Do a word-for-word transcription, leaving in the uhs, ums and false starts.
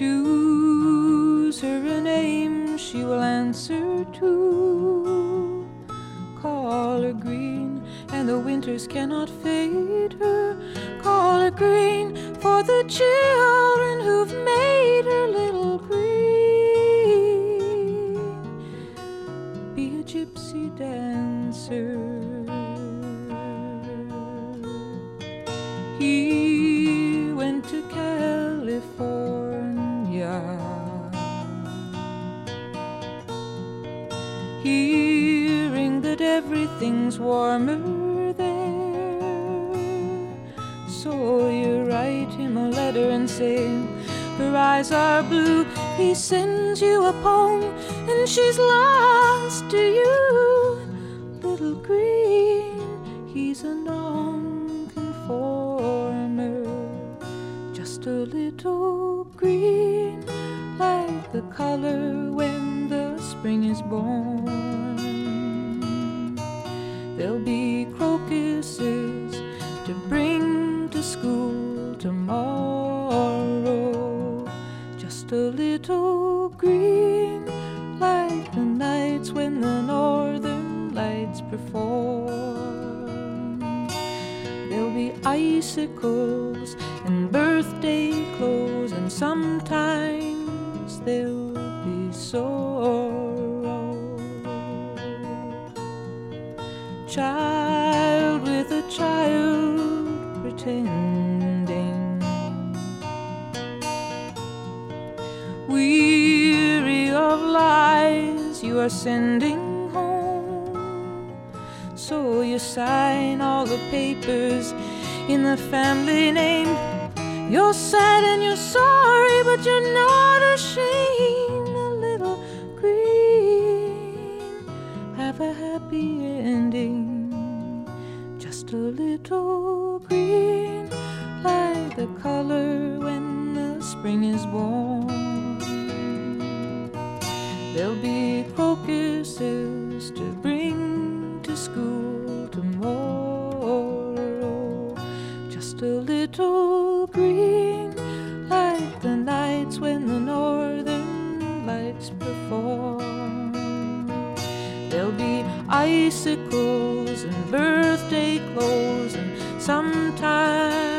Choose her a name she will answer to. Call her green, and the winters cannot fade her. Call her green for the children who've made her little green. Be a gypsy dancer. He went to California, hearing that everything's warmer there. So you write him a letter and say her eyes are blue. He sends you a poem and she's lost to you. Little green, he's a non-conformer, just a little green, like the color when the spring is born. There'll be crocuses to bring to school tomorrow, just a little green, like the nights when the northern lights perform. There'll be icicles and birthday clothes, and sometimes there'll be sorrow. Child with a child pretending, weary of lies you are sending home. So you sign all the papers in the family name. You're sad and you're sorry, but you're not ashamed. A little green, have a happy ending. Just a little green, like the color when the spring is born. There'll be crocuses to bring to school tomorrow, just a little green, like the nights when the northern lights perform. There'll be icicles and birthday clothes, and sometimes